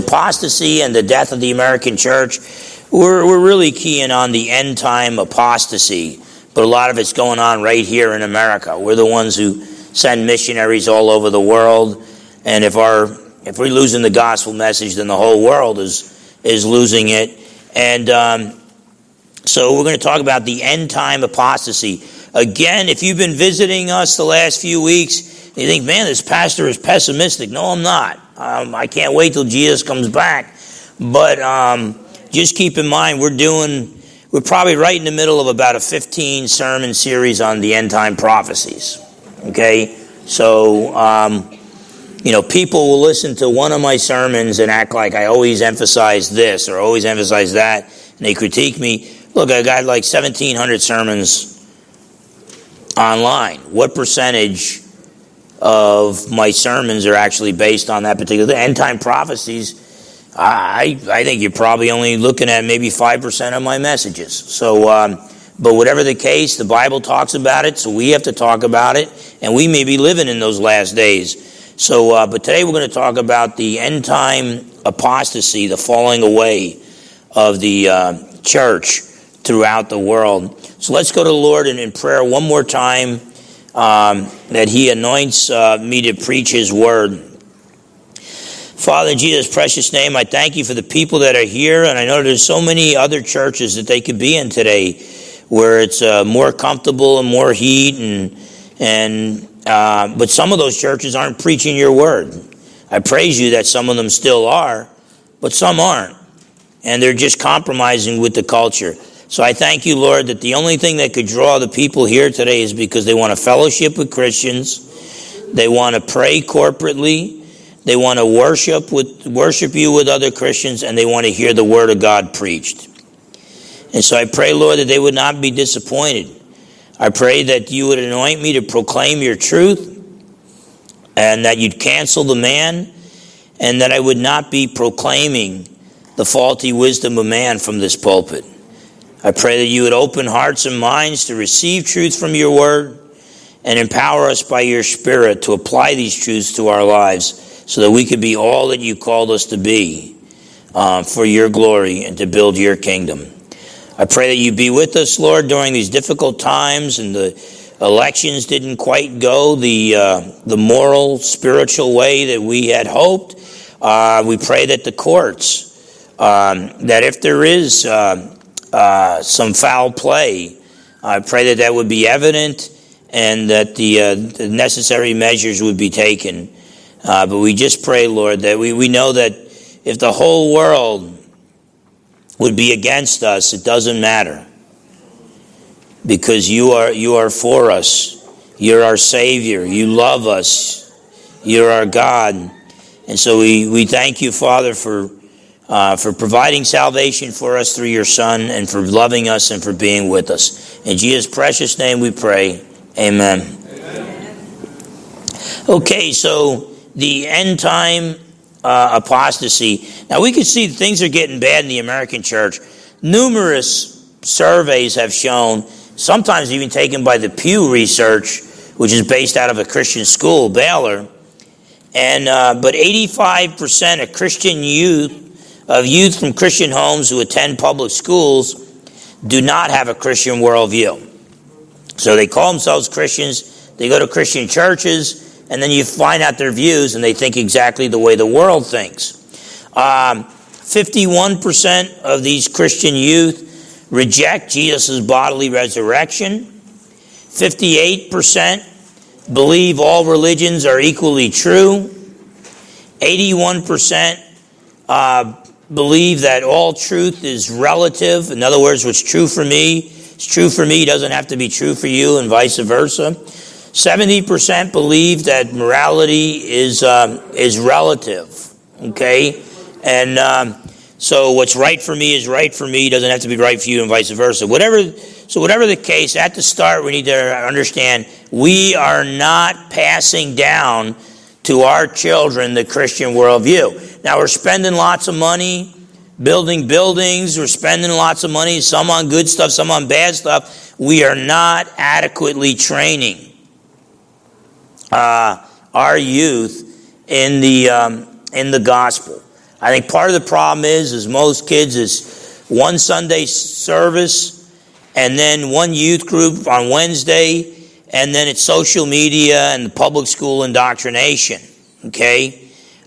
apostasy and the death of the American church, we're really keying on the end time apostasy, but a lot of it's going on right here in America. We're the ones who send missionaries all over the world, and if we're losing the gospel message, then the whole world is losing it. And so we're going to talk about the end time apostasy. Again, if you've been visiting us the last few weeks, and you think, man, this pastor is pessimistic. No, I'm not. I can't wait till Jesus comes back. But just keep in mind, we're probably right in the middle of about a 15 sermon series on the end time prophecies. Okay? So, people will listen to one of my sermons and act like I always emphasize this or always emphasize that, and they critique me. Look, I got like 1,700 sermons online. What percentage of my sermons are actually based on that particular end time prophecies? I think you're probably only looking at maybe 5% of my messages. So, but whatever the case, the Bible talks about it, so we have to talk about it, and we may be living in those last days. So, but today we're going to talk about the end time apostasy, the falling away of the church throughout the world. So let's go to the Lord in prayer one more time, that He anoints me to preach His word. Father, in Jesus' precious name, I thank You for the people that are here, and I know there's so many other churches that they could be in today where it's more comfortable and more heat, but some of those churches aren't preaching Your word. I praise You that some of them still are, but some aren't, and they're just compromising with the culture. So I thank You, Lord, that the only thing that could draw the people here today is because they want to fellowship with Christians, they want to pray corporately, they want to worship You with other Christians, and they want to hear the Word of God preached. And so I pray, Lord, that they would not be disappointed. I pray that You would anoint me to proclaim Your truth, and that You'd cancel the man, and that I would not be proclaiming the faulty wisdom of man from this pulpit. I pray that You would open hearts and minds to receive truth from Your word and empower us by Your Spirit to apply these truths to our lives so that we could be all that You called us to be for Your glory and to build Your kingdom. I pray that You be with us, Lord, during these difficult times, and the elections didn't quite go the moral, spiritual way that we had hoped. We pray that the courts, that if there is some foul play, I pray that would be evident and that the necessary measures would be taken. But we just pray, Lord, that we know that if the whole world would be against us, it doesn't matter, because you are for us. You're our Savior. You love us. You're our God. And so we thank You, Father, for providing salvation for us through Your Son, and for loving us and for being with us. In Jesus' precious name we pray. Amen. Amen. Okay, so the end time apostasy. Now we can see things are getting bad in the American church. Numerous surveys have shown, sometimes even taken by the Pew Research, which is based out of a Christian school, Baylor, and but 85% of Christian youth from Christian homes who attend public schools do not have a Christian worldview. So they call themselves Christians, they go to Christian churches, and then you find out their views, and they think exactly the way the world thinks. 51% of these Christian youth reject Jesus' bodily resurrection. 58% believe all religions are equally true. 81% believe that all truth is relative. In other words, what's true for me is true for me, doesn't have to be true for you, and vice versa. 70% believe that morality is relative. Okay, and so what's right for me is right for me, doesn't have to be right for you, and vice versa. Whatever the case, at the start we need to understand we are not passing down to our children the Christian worldview. Now, we're spending lots of money building buildings. We're spending lots of money, some on good stuff, some on bad stuff. We are not adequately training our youth in the gospel. I think part of the problem is most kids is one Sunday service and then one youth group on Wednesday, and then it's social media and the public school indoctrination, okay?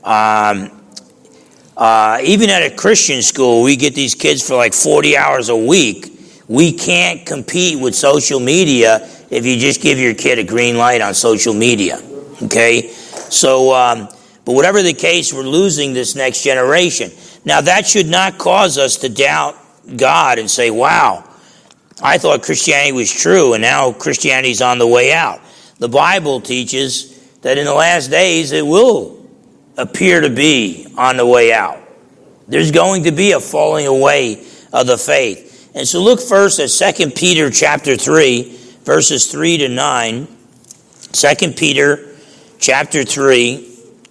Even at a Christian school, we get these kids for like 40 hours a week. We can't compete with social media if you just give your kid a green light on social media, okay? So, but whatever the case, we're losing this next generation. Now, that should not cause us to doubt God and say, wow, I thought Christianity was true, and now Christianity's on the way out. The Bible teaches that in the last days it will appear to be on the way out. There's going to be a falling away of the faith. And so look first at 2 Peter chapter 3, verses 3 to 9. 2 Peter chapter 3,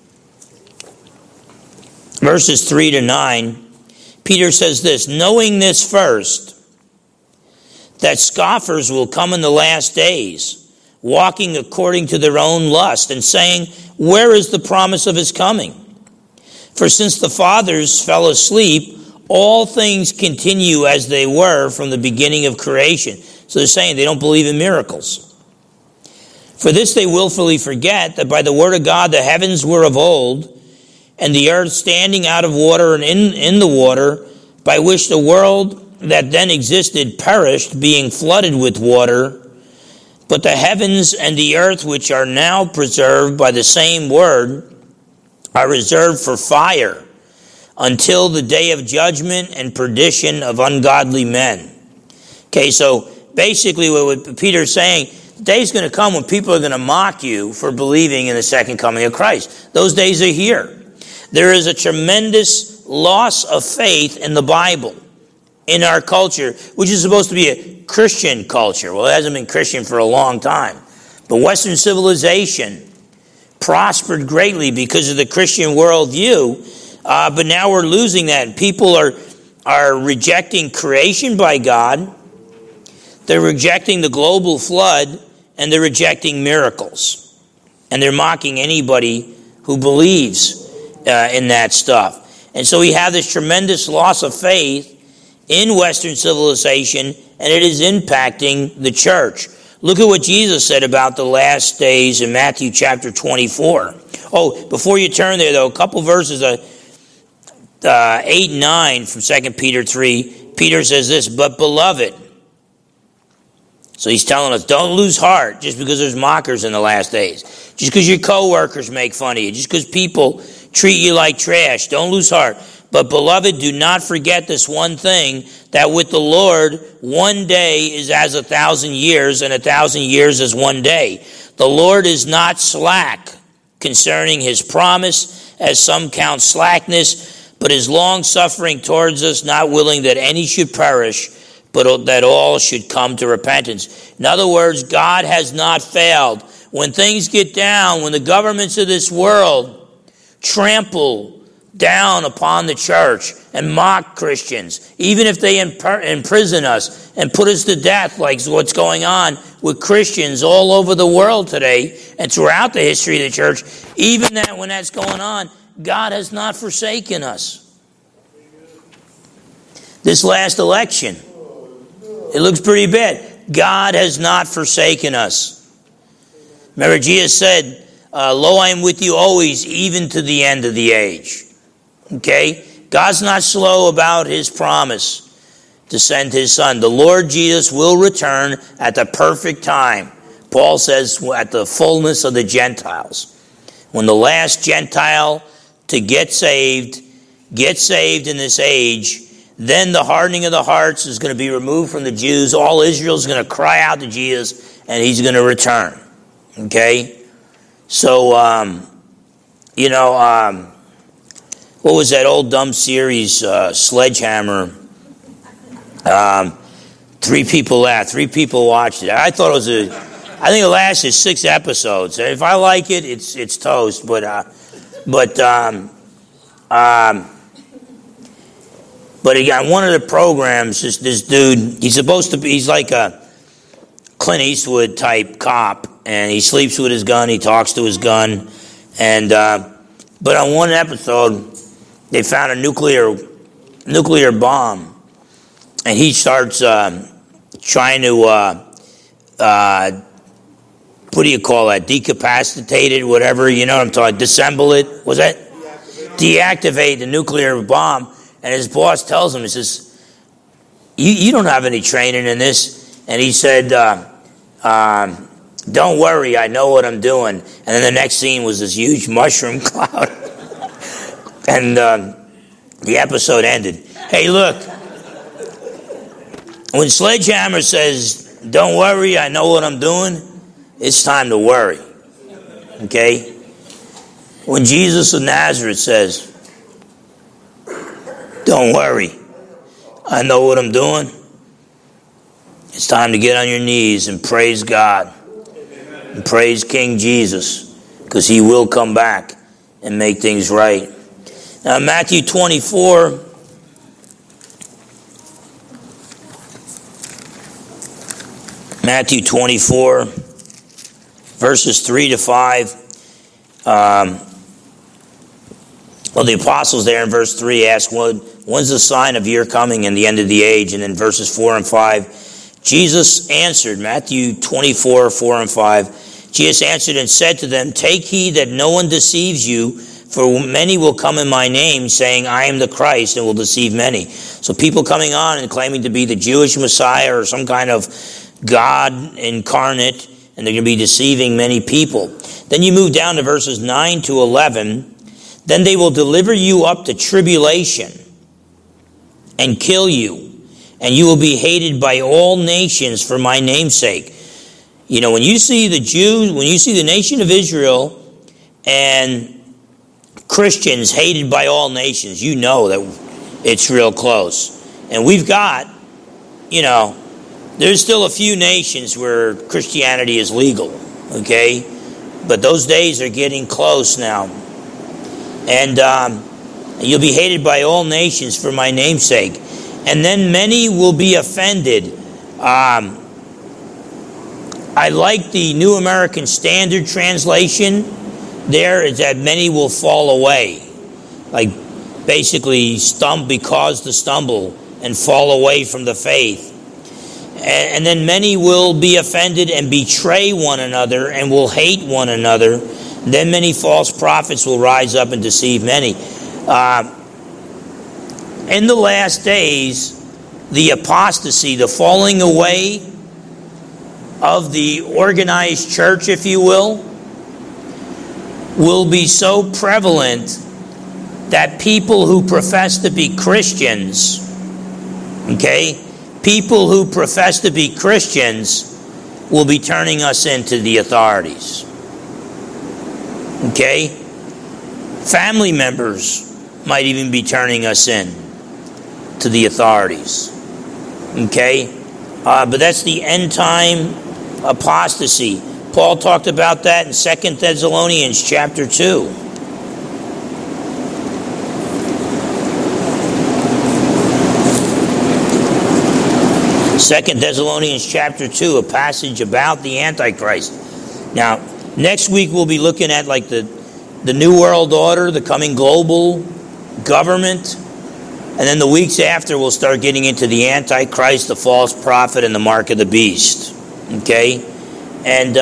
verses 3 to 9. Peter says this, knowing this first, that scoffers will come in the last days, walking according to their own lust, and saying, where is the promise of his coming? For since the fathers fell asleep, all things continue as they were from the beginning of creation. So they're saying they don't believe in miracles. For this they willfully forget that by the word of God the heavens were of old, and the earth standing out of water and in the water, by which the world that then existed perished, being flooded with water. But the heavens and the earth, which are now preserved by the same word, are reserved for fire, until the day of judgment and perdition of ungodly men. Okay, so basically what Peter's saying, the day's going to come when people are going to mock you for believing in the second coming of Christ. Those days are here. There is a tremendous loss of faith in the Bible, in our culture, which is supposed to be a Christian culture. Well, it hasn't been Christian for a long time. But Western civilization prospered greatly because of the Christian worldview, but now we're losing that. People are rejecting creation by God, they're rejecting the global flood, and they're rejecting miracles. And they're mocking anybody who believes in that stuff. And so we have this tremendous loss of faith in Western civilization, and it is impacting the church. Look at what Jesus said about the last days in Matthew chapter 24. Oh, before you turn there, though, a couple verses, 8 and 9 from 2 Peter 3, Peter says this, but beloved. So he's telling us, don't lose heart just because there's mockers in the last days. Just because your coworkers make fun of you. Just because people treat you like trash. Don't lose heart. But beloved, do not forget this one thing, that with the Lord, one day is as 1,000 years, and 1,000 years as one day. The Lord is not slack concerning his promise, as some count slackness, but is long-suffering towards us, not willing that any should perish, but that all should come to repentance. In other words, God has not failed. When things get down, when the governments of this world trample down upon the church and mock Christians, even if they imprison us and put us to death, like what's going on with Christians all over the world today and throughout the history of the church, even that when that's going on, God has not forsaken us. This last election, it looks pretty bad. God has not forsaken us. Remember, Jesus said, lo, I am with you always, even to the end of the age. Okay? God's not slow about his promise to send his son. The Lord Jesus will return at the perfect time. Paul says at the fullness of the Gentiles. When the last Gentile to get saved in this age, then the hardening of the hearts is going to be removed from the Jews. All Israel is going to cry out to Jesus, and he's going to return. Okay? So, what was that old dumb series, Sledgehammer? 3 people laughed. 3 people watched it. I thought I think it lasted 6 episodes. If I like it, it's toast. But again, one of the programs, this dude, he's like a Clint Eastwood type cop, and he sleeps with his gun, he talks to his gun, and but on one episode, they found a nuclear bomb, and he starts trying to what do you call that? Decapacitate it, whatever. You know what I'm talking? Disassemble it. Was that? Deactivate the nuclear bomb. And his boss tells him, he says, you don't have any training in this. And he said, don't worry, I know what I'm doing. And then the next scene was this huge mushroom cloud. And the episode ended. Hey, look. When Sledgehammer says, don't worry, I know what I'm doing, it's time to worry. Okay? When Jesus of Nazareth says, don't worry, I know what I'm doing, it's time to get on your knees and praise God and praise King Jesus, because he will come back and make things right. Now, Matthew 24, verses 3 to 5. The apostles there in verse 3 ask, when's the sign of your coming and the end of the age? And then verses 4 and 5, Jesus answered, Matthew 24, 4 and 5, Jesus answered and said to them, take heed that no one deceives you, for many will come in my name, saying, I am the Christ, and will deceive many. So people coming on and claiming to be the Jewish Messiah or some kind of God incarnate, and they're going to be deceiving many people. Then you move down to verses 9 to 11. Then they will deliver you up to tribulation and kill you, and you will be hated by all nations for my name's sake. You know, when you see the Jews, when you see the nation of Israel and Christians hated by all nations, you know that it's real close. And we've got, you know, there's still a few nations where Christianity is legal, okay? But those days are getting close now. And you'll be hated by all nations for my name's sake. And then many will be offended. I like the New American Standard Translation. There is that many will fall away. Like basically cause to stumble and fall away from the faith. And then many will be offended and betray one another and will hate one another. Then many false prophets will rise up and deceive many. In the last days, the apostasy, the falling away of the organized church, if you will be so prevalent that people who profess to be Christians, okay, people who profess to be Christians will be turning us into the authorities. Okay? Family members might even be turning us in to the authorities. Okay? But that's the end time apostasy. Paul talked about that in 2 Thessalonians chapter 2. Second Thessalonians chapter 2, a passage about the Antichrist. Now, next week we'll be looking at like the New World Order, the coming global government. And then the weeks after we'll start getting into the Antichrist, the false prophet, and the mark of the beast. Okay? And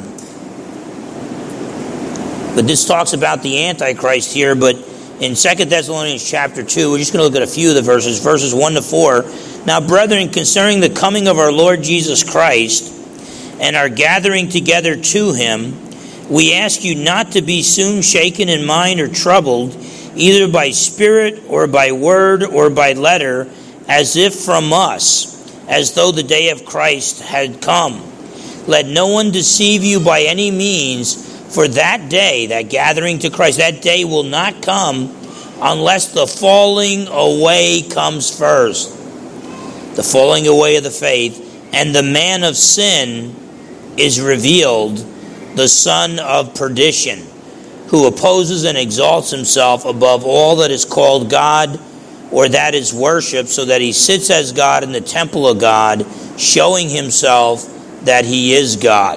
but this talks about the Antichrist here, but in 2 Thessalonians chapter 2, we're just going to look at a few of the verses 1 to 4. Now, brethren, concerning the coming of our Lord Jesus Christ and our gathering together to him, we ask you not to be soon shaken in mind or troubled, either by spirit or by word or by letter, as if from us, as though the day of Christ had come. Let no one deceive you by any means, for that day, that gathering to Christ, that day will not come unless the falling away comes first. The falling away of the faith, and the man of sin is revealed, the son of perdition, who opposes and exalts himself above all that is called God or that is worshipped, so that he sits as God in the temple of God, showing himself that he is God.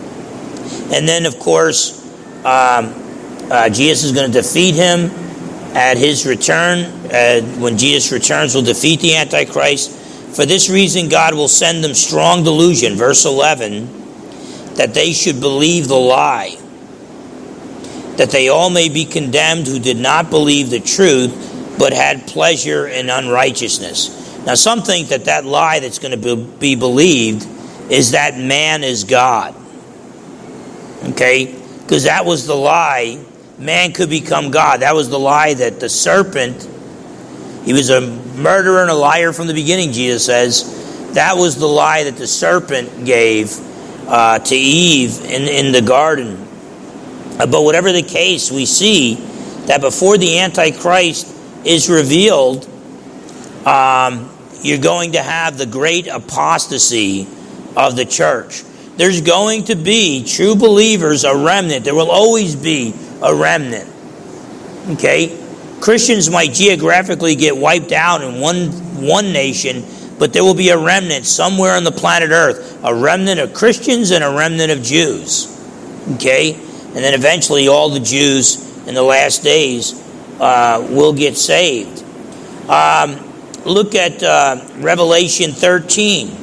And then, of course, Jesus is going to defeat him, at his return, when Jesus returns, will defeat the Antichrist. For this reason, God will send them strong delusion, verse 11, that they should believe the lie, that they all may be condemned who did not believe the truth, but had pleasure in unrighteousness. Now, some think that lie that's going to be believed is that man is God. Okay? Because that was the lie. Man could become God. That was the lie that the serpent, he was a murderer and a liar from the beginning, Jesus says. That was the lie that the serpent gave to Eve in the garden. But whatever the case, we see that before the Antichrist is revealed, you're going to have the great apostasy of the church. There's going to be true believers, a remnant. There will always be a remnant. Okay? Christians might geographically get wiped out in one nation, but there will be a remnant somewhere on the planet Earth. A remnant of Christians and a remnant of Jews. Okay? And then eventually all the Jews in the last days will get saved. Look at Revelation 13.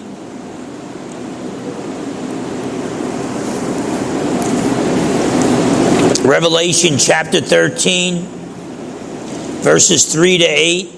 Revelation chapter 13, verses 3 to 8.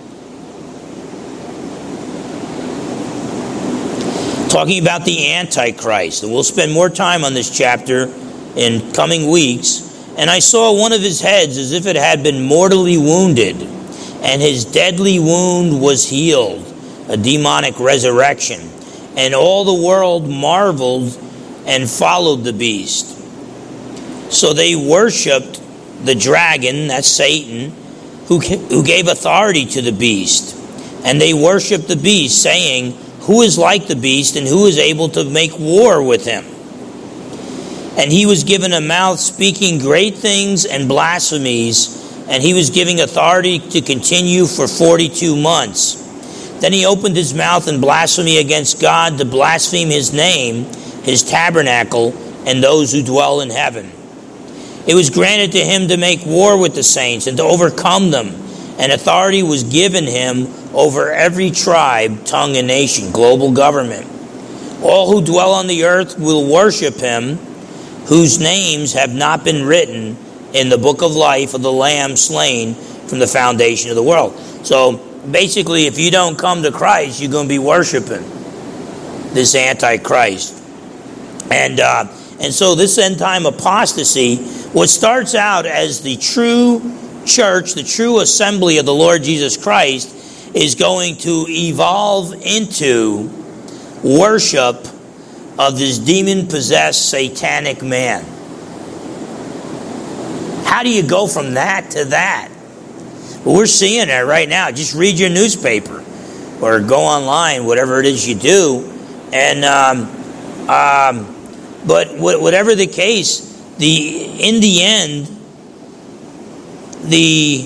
Talking about the Antichrist. And we'll spend more time on this chapter in coming weeks. And I saw one of his heads as if it had been mortally wounded, and his deadly wound was healed, a demonic resurrection. And all the world marveled and followed the beast. So they worshipped the dragon, that's Satan, who gave authority to the beast. And they worshipped the beast, saying, "Who is like the beast, and who is able to make war with him?" And he was given a mouth speaking great things and blasphemies, and he was given authority to continue for 42 months. Then he opened his mouth in blasphemy against God, to blaspheme his name, his tabernacle, and those who dwell in heaven. It was granted to him to make war with the saints and to overcome them, and authority was given him over every tribe, tongue, and nation, global government. All who dwell on the earth will worship him, whose names have not been written in the book of life of the Lamb slain from the foundation of the world. So basically, if you don't come to Christ, you're going to be worshiping this Antichrist. And so this end time apostasy, what starts out as the true church, the true assembly of the Lord Jesus Christ, is going to evolve into worship of this demon-possessed satanic man. How do you go from that to that? Well, we're seeing it right now. Just read your newspaper or go online, whatever it is you do. And but whatever the case, in the end, the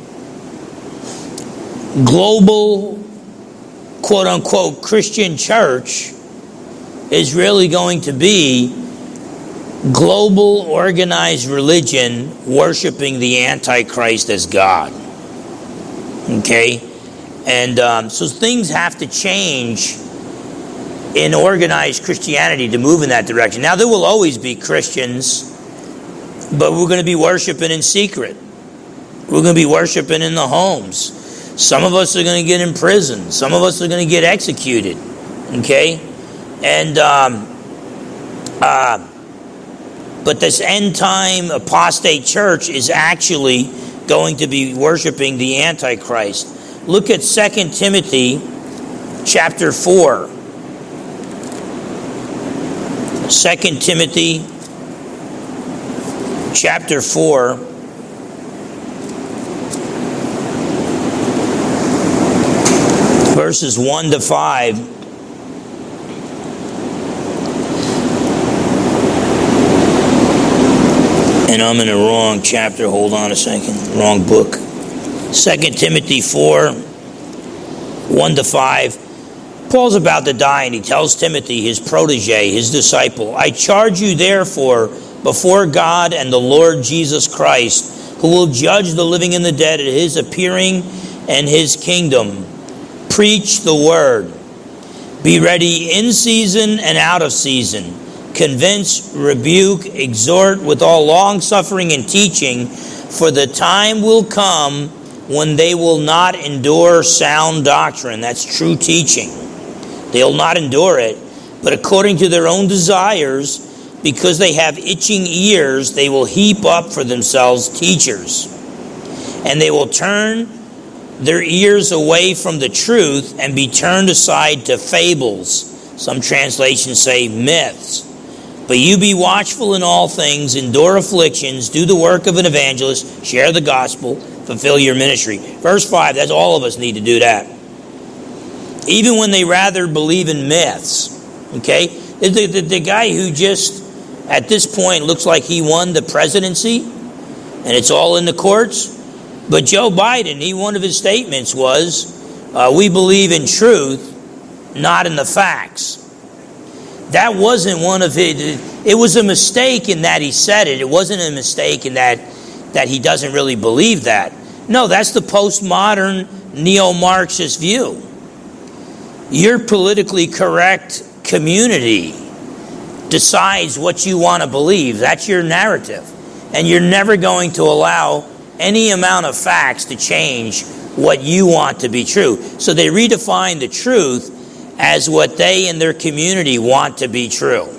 global, quote-unquote, Christian church is really going to be global organized religion worshiping the Antichrist as God. Okay? And so things have to change in organized Christianity to move in that direction. Now, there will always be Christians, but we're going to be worshiping in secret. We're going to be worshiping in the homes. Some of us are going to get in prison. Some of us are going to get executed. Okay? And but this end time apostate church is actually going to be worshiping the Antichrist. Look at 2 Timothy chapter 4. 2 Timothy chapter 4. Verses 1 to 5. And I'm in the wrong chapter. Hold on a second. Wrong book. 2 Timothy 4, 1 to 5. Paul's about to die, and he tells Timothy, his protege, his disciple, "I charge you therefore before God and the Lord Jesus Christ, who will judge the living and the dead at his appearing and his kingdom. Preach the word. Be ready in season and out of season. Convince, rebuke, exhort with all long-suffering and teaching, for the time will come when they will not endure sound doctrine. That's true teaching. They'll not endure it, but according to their own desires, because they have itching ears, they will heap up for themselves teachers. And they will turn their ears away from the truth and be turned aside to fables. Some translations say myths. But you be watchful in all things, endure afflictions, do the work of an evangelist, share the gospel, fulfill your ministry. Verse 5, that's all of us need to do that. Even when they rather believe in myths. Okay? The guy who just, at this point, looks like he won the presidency, and it's all in the courts. But Joe Biden, one of his statements was, we believe in truth, not in the facts. That wasn't one of his, it was a mistake in that he said it. It wasn't a mistake in that he doesn't really believe that. No, that's the postmodern neo-Marxist view. Your politically correct community decides what you want to believe. That's your narrative. And you're never going to allow any amount of facts to change what you want to be true. So they redefine the truth as what they and their community want to be true.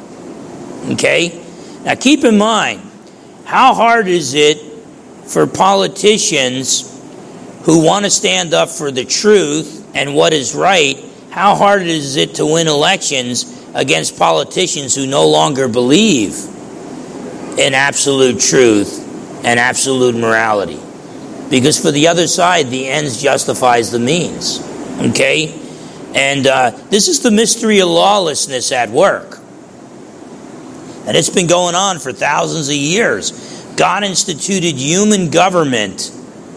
Okay? Now keep in mind, how hard is it for politicians who want to stand up for the truth and what is right, how hard is it to win elections against politicians who no longer believe in absolute truth and absolute morality? Because for the other side, the ends justifies the means. Okay? And this is the mystery of lawlessness at work. And it's been going on for thousands of years. God instituted human government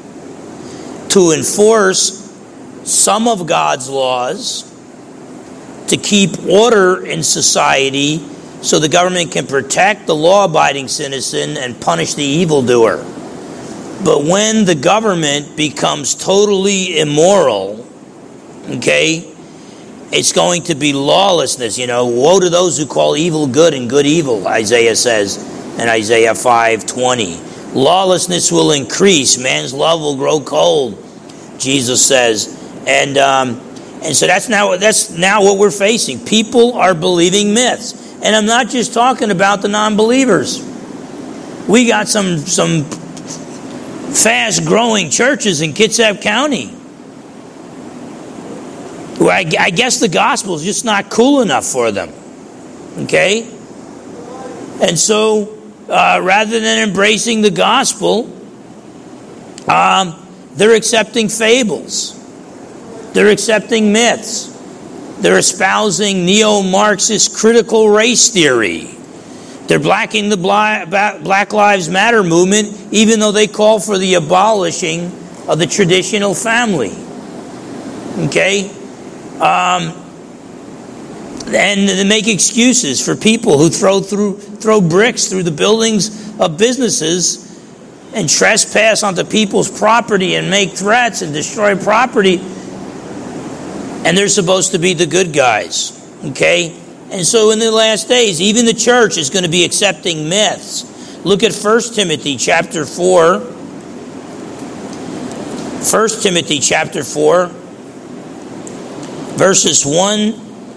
to enforce some of God's laws, to keep order in society so the government can protect the law-abiding citizen and punish the evildoer. But when the government becomes totally immoral, okay, it's going to be lawlessness. Woe to those who call evil good and good evil, Isaiah says in Isaiah 5:20. Lawlessness will increase. Man's love will grow cold, Jesus says. And so that's now what we're facing. People are believing myths. And I'm not just talking about the non-believers. We got some fast-growing churches in Kitsap County where I guess the gospel is just not cool enough for them. Okay? And so, rather than embracing the gospel, they're accepting fables. They're accepting myths. They're espousing neo-Marxist critical race theory. They're blacking the Black Lives Matter movement, even though they call for the abolishing of the traditional family. Okay? And they make excuses for people who throw bricks through the buildings of businesses and trespass onto people's property and make threats and destroy property. And they're supposed to be the good guys. Okay? And so in the last days, even the church is going to be accepting myths. Look at 1 Timothy chapter 4. 1 Timothy chapter 4, verses 1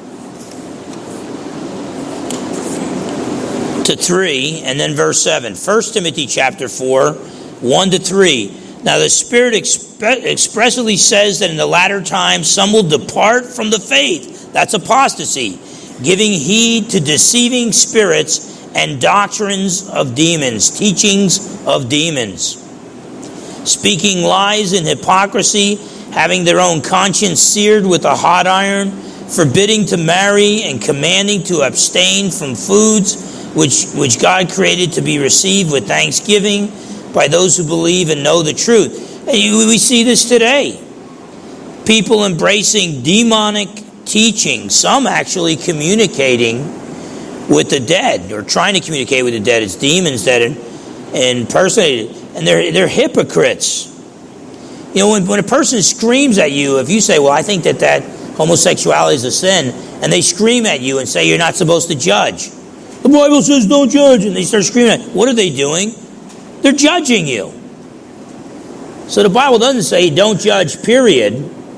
to 3, and then verse 7. 1 Timothy chapter 4, 1 to 3. Now the Spirit expressly says that in the latter times some will depart from the faith. That's apostasy. Giving heed to deceiving spirits and doctrines of demons, teachings of demons. Speaking lies in hypocrisy, having their own conscience seared with a hot iron, forbidding to marry and commanding to abstain from foods which God created to be received with thanksgiving by those who believe and know the truth. And we see this today. People embracing demonic teaching, some actually communicating with the dead, or trying to communicate with the dead. It's demons that impersonate. and they're hypocrites. You know, when a person screams at you, if you say, well, I think that homosexuality is a sin, and they scream at you and say you're not supposed to judge. The Bible says don't judge, and they start screaming at you. What are they doing? They're judging you. So the Bible doesn't say don't judge, period.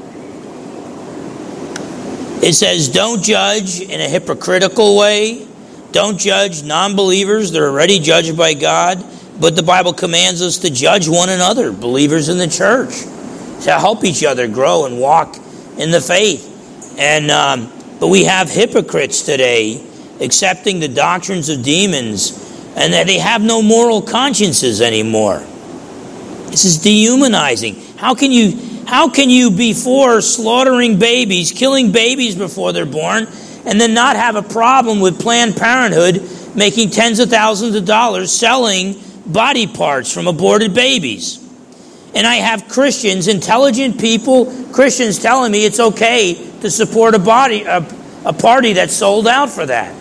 It says don't judge in a hypocritical way. Don't judge non-believers. They're already judged by God. But the Bible commands us to judge one another, believers in the church, to help each other grow and walk in the faith. And but we have hypocrites today accepting the doctrines of demons, and that they have no moral consciences anymore. This is dehumanizing. How can you be for slaughtering babies, killing babies before they're born, and then not have a problem with Planned Parenthood making tens of thousands of dollars selling body parts from aborted babies? And I have Christians, intelligent people, Christians telling me it's okay to support a party that's sold out for that.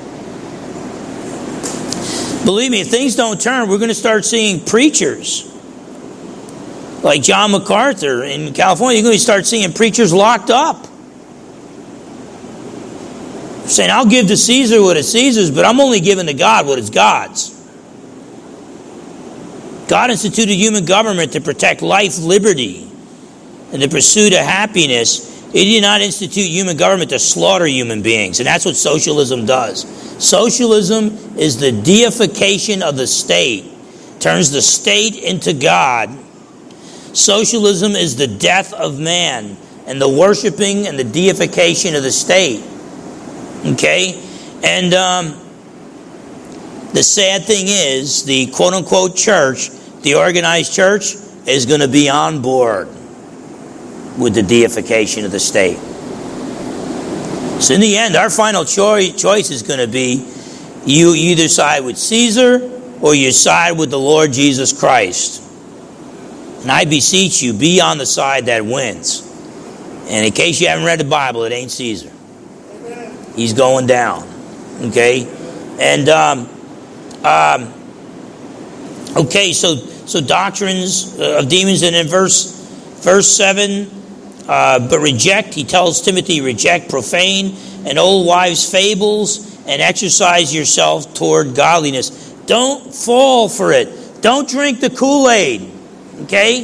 Believe me, if things don't turn, we're going to start seeing preachers like John MacArthur in California. You're going to start seeing preachers locked up, saying, I'll give to Caesar what is Caesar's, but I'm only giving to God what is God's. God instituted human government to protect life, liberty, and the pursuit of happiness. He did not institute human government to slaughter human beings, and that's what socialism does. Socialism is the deification of the state, turns the state into God. Socialism is the death of man and the worshiping and the deification of the state. Okay? And the sad thing is, the quote-unquote church, the organized church, is going to be on board with the deification of the state. So in the end, our final choice is going to be, you either side with Caesar or you side with the Lord Jesus Christ. And I beseech you, be on the side that wins. And in case you haven't read the Bible, it ain't Caesar. He's going down. Okay? And, okay, so doctrines of demons, and in verse 7, but reject, he tells Timothy, reject profane and old wives' fables and exercise yourself toward godliness. Don't fall for it. Don't drink the Kool-Aid. Okay?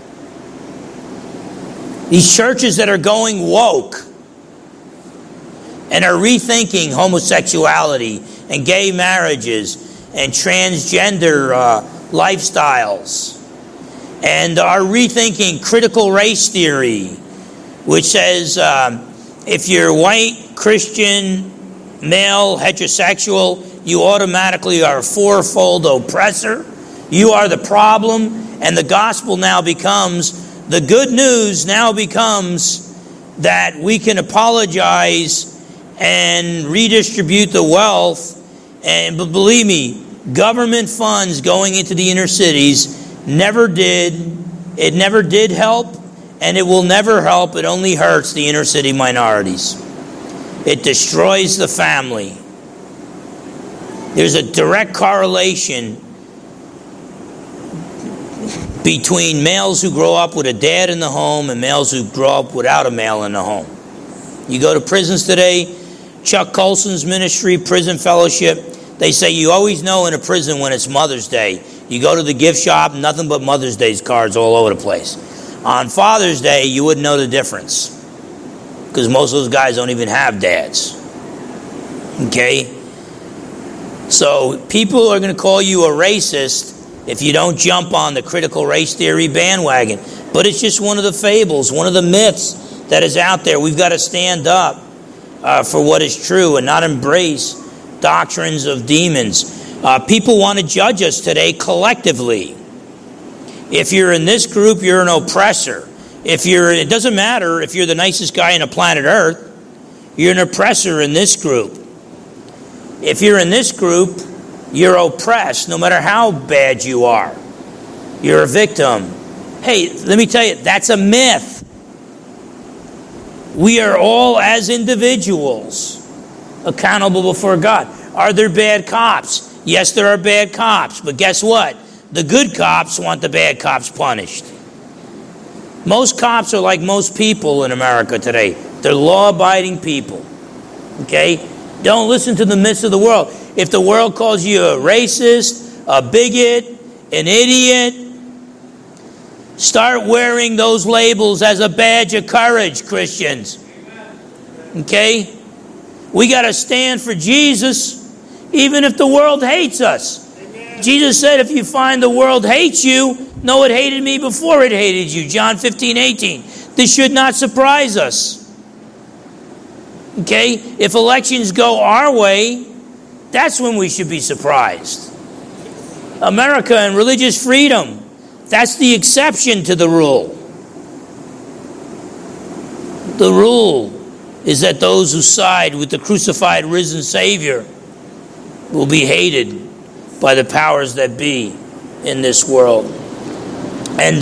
These churches that are going woke and are rethinking homosexuality and gay marriages and transgender lifestyles, and are rethinking critical race theory, which says if you're white, Christian, male, heterosexual, you automatically are a fourfold oppressor. You are the problem. And the gospel now becomes, the good news now becomes that we can apologize and redistribute the wealth. But believe me, government funds going into the inner cities never did help, and it will never help. It only hurts the inner city minorities. It destroys the family. There's a direct correlation between males who grow up with a dad in the home and males who grow up without a male in the home. You go to prisons today, Chuck Colson's ministry, Prison Fellowship, they say you always know in a prison when it's Mother's Day. You go to the gift shop, nothing but Mother's Day cards all over the place. On Father's Day, you wouldn't know the difference, because most of those guys don't even have dads. Okay? So people are going to call you a racist if you don't jump on the critical race theory bandwagon. But it's just one of the fables, one of the myths that is out there. We've got to stand up for what is true and not embrace doctrines of demons. People want to judge us today collectively. If you're in this group, you're an oppressor. It doesn't matter if you're the nicest guy on planet Earth, you're an oppressor in this group. If you're in this group, you're oppressed no matter how bad you are. You're a victim. Hey, let me tell you, that's a myth. We are all, as individuals, accountable before God. Are there bad cops? Yes, there are bad cops. But guess what? the good cops want the bad cops punished. Most cops are like most people in America today. They're law-abiding people. Okay? Don't listen to the myths of the world. If the world calls you a racist, a bigot, an idiot, start wearing those labels as a badge of courage, Christians. Okay? We got to stand for Jesus, even if the world hates us. Jesus said, if you find the world hates you, know it hated me before it hated you. John 15:18. This should not surprise us. Okay? If elections go our way, that's when we should be surprised. America and religious freedom, that's the exception to the rule. The rule is that those who side with the crucified, risen Savior will be hated by the powers that be in this world. And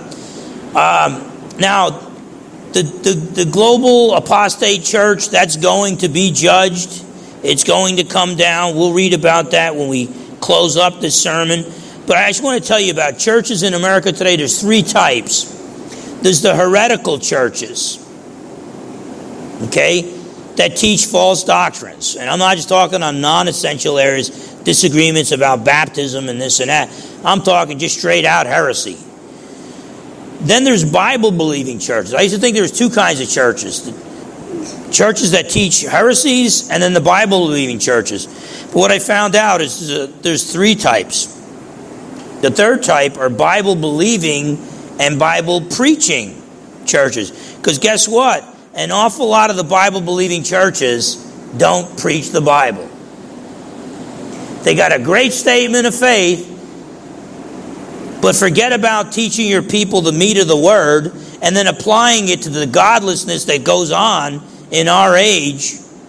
now, the global apostate church, that's going to be judged. It's going to come down. We'll read about that when we close up this sermon. But I just want to tell you about churches in America today. There's three types. There's the heretical churches, okay, that teach false doctrines. And I'm not just talking on non-essential areas, disagreements about baptism and this and that. I'm talking just straight out heresy. Then there's Bible-believing churches. I used to think there was two kinds of churches. Churches that teach heresies, and then the Bible-believing churches. But what I found out is there's three types. The third type are Bible-believing and Bible-preaching churches. Because guess what? An awful lot of the Bible-believing churches don't preach the Bible. They got a great statement of faith, but forget about teaching your people the meat of the word and then applying it to the godlessness that goes on in our age.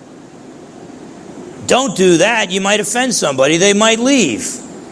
Don't do that. You might offend somebody. They might leave.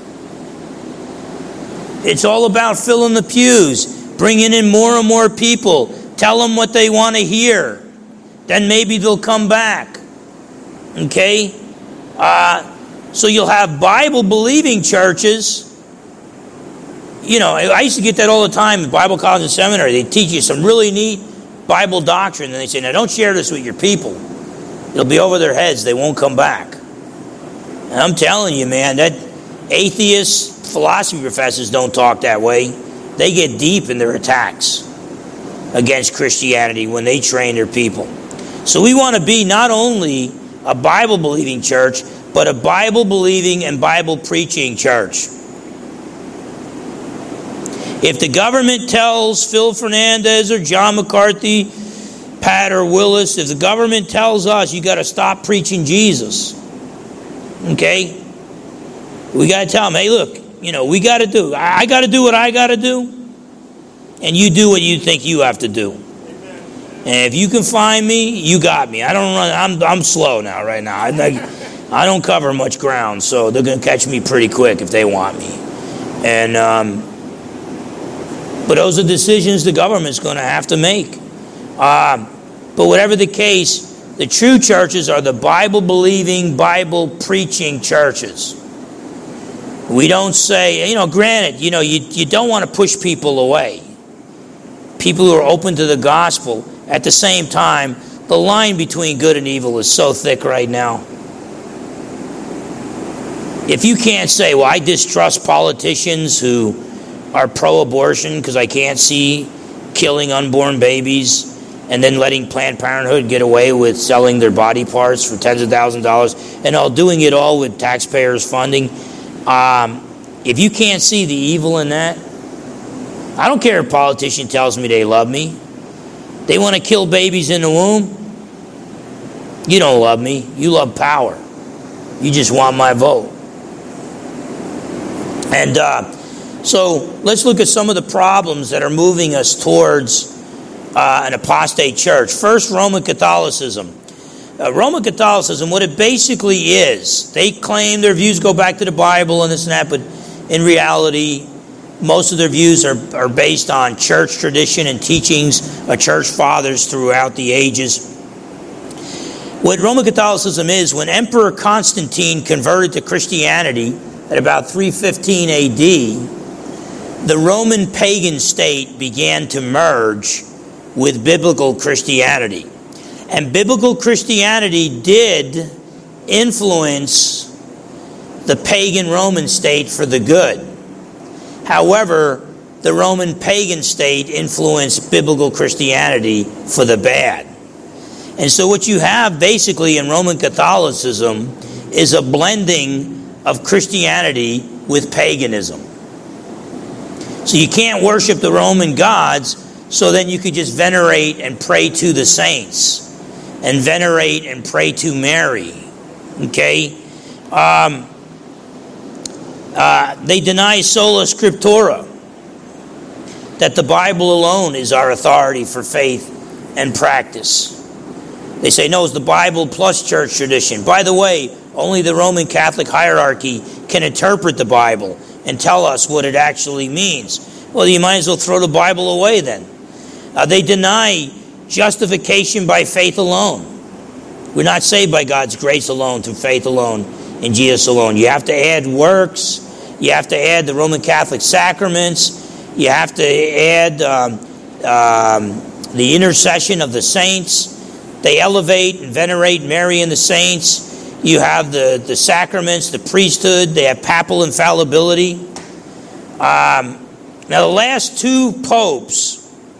It's all about filling the pews, bringing in more and more people. Tell them what they want to hear. Then maybe they'll come back. Okay? So you'll have Bible-believing churches. You know, I used to get that all the time in Bible college and seminary. They teach you some really neat Bible doctrine, and they say, now don't share this with your people. It'll be over their heads. They won't come back. And I'm telling you, man, that atheist philosophy professors don't talk that way. They get deep in their attacks against Christianity when they train their people. So we want to be not only a Bible-believing church, but a Bible-believing and Bible-preaching church. If the government tells Phil Fernandez or John McCarthy, Pat or Willis, if the government tells us you got to stop preaching Jesus, okay, we got to tell them, hey, look, you know, we got to do. I got to do what I got to do, and you do what you think you have to do. And if you can find me, you got me. I don't run. I'm slow now, right now. I don't cover much ground, so they're going to catch me pretty quick if they want me. And but those are decisions the government's going to have to make. But whatever the case, the true churches are the Bible-believing, Bible-preaching churches. We don't say, you know, granted, you know, you don't want to push people away. People who are open to the gospel. At the same time, the line between good and evil is so thick right now. If you can't say, well, I distrust politicians who are pro-abortion because I can't see killing unborn babies and then letting Planned Parenthood get away with selling their body parts for tens of thousands of dollars and all doing it all with taxpayers' funding. If you can't see the evil in that, I don't care if a politician tells me they love me. They want to kill babies in the womb. You don't love me. You love power. You just want my vote. And so let's look at some of the problems that are moving us towards an apostate church. First, Roman Catholicism. Roman Catholicism, what it basically is, they claim their views go back to the Bible and this and that, but in reality, most of their views are based on church tradition and teachings of church fathers throughout the ages. What Roman Catholicism is, when Emperor Constantine converted to Christianity at about 315 AD, the Roman pagan state began to merge with biblical Christianity. And biblical Christianity did influence the pagan Roman state for the good. However, the Roman pagan state influenced biblical Christianity for the bad. And so what you have basically in Roman Catholicism is a blending of Christianity with paganism. So you can't worship the Roman gods, so then you could just venerate and pray to the saints and venerate and pray to Mary. Okay? They deny sola scriptura, that the Bible alone is our authority for faith and practice. They say, no, it's the Bible plus church tradition. By the way, only the Roman Catholic hierarchy can interpret the Bible and tell us what it actually means. Well, you might as well throw the Bible away then. They deny justification by faith alone. We're not saved by God's grace alone, through faith alone, in Jesus alone. You have to add works. You have to add the Roman Catholic sacraments. You have to add the intercession of the saints. They elevate and venerate Mary and the saints. You have the sacraments, the priesthood. They have papal infallibility. Now, the last two popes,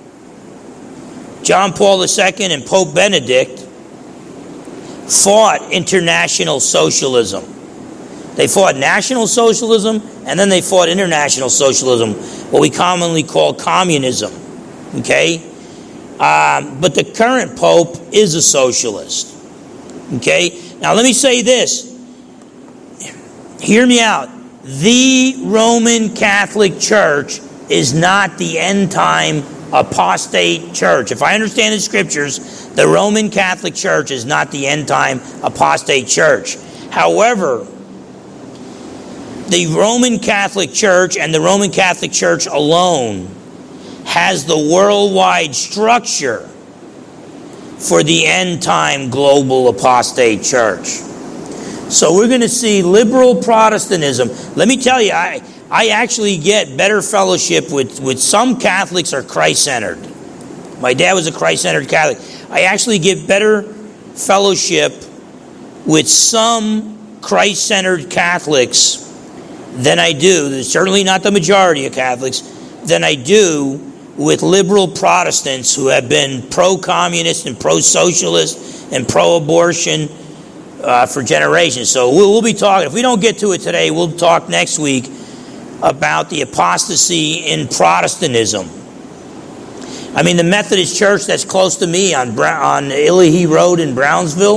John Paul II and Pope Benedict, fought international socialism. They fought national socialism, and then they fought international socialism, what we commonly call communism. Okay? But the current pope is a socialist. Okay? Now, let me say this. Hear me out. The Roman Catholic Church is not the end-time apostate church. If I understand the scriptures, the Roman Catholic Church is not the end-time apostate church. However, the Roman Catholic Church and the Roman Catholic Church alone has the worldwide structure for the end-time global apostate church. So we're going to see liberal Protestantism. Let me tell you, I actually get better fellowship with some Catholics are Christ-centered. My dad was a Christ-centered Catholic. I actually get better fellowship with some Christ-centered Catholics than I do, certainly not the majority of Catholics, than I do with liberal Protestants who have been pro-communist and pro-socialist and pro-abortion for generations. So we'll be talking. If we don't get to it today, we'll talk next week about the apostasy in Protestantism. I mean, the Methodist Church that's close to me on Illahee Road in Brownsville,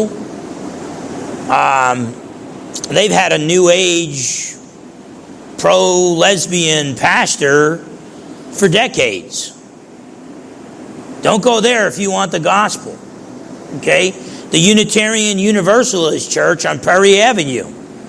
they've had a New Age pro-lesbian pastor for decades. Don't go there if you want the gospel. Okay? The Unitarian Universalist Church on Perry Avenue.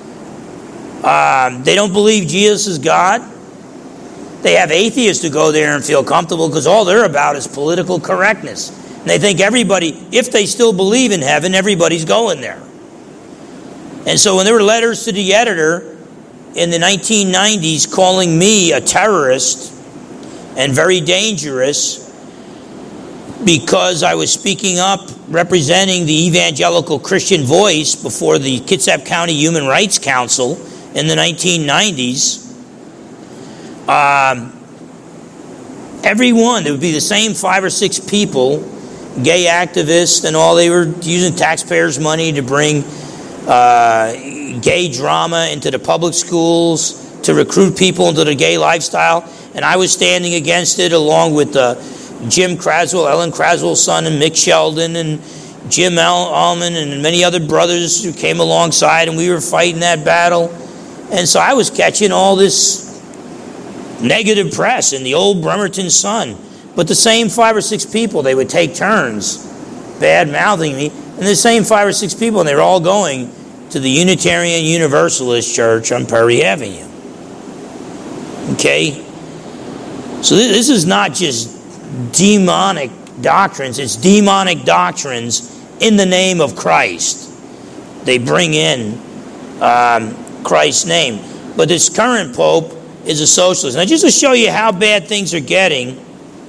They don't believe Jesus is God. They have atheists who go there and feel comfortable because all they're about is political correctness. And they think everybody, if they still believe in heaven, everybody's going there. And so when there were letters to the editor in the 1990s calling me a terrorist and very dangerous because I was speaking up representing the evangelical Christian voice before the Kitsap County Human Rights Council in the 1990s, everyone, there would be the same 5 or 6 people, gay activists and all, they were using taxpayers' money to bring gay drama into the public schools, to recruit people into the gay lifestyle. And I was standing against it along with Jim Craswell, Ellen Craswell's son, and Mick Sheldon, and Jim Allman, and many other brothers who came alongside, and we were fighting that battle. And so I was catching all this negative press in the old Bremerton Sun. But the same 5 or 6 people, they would take turns bad-mouthing me, and the same 5 or 6 people, and they were all going to the Unitarian Universalist Church on Perry Avenue. Okay? So this is not just demonic doctrines, it's demonic doctrines in the name of Christ. They bring in Christ's name. But this current pope is a socialist. Now, just to show you how bad things are getting,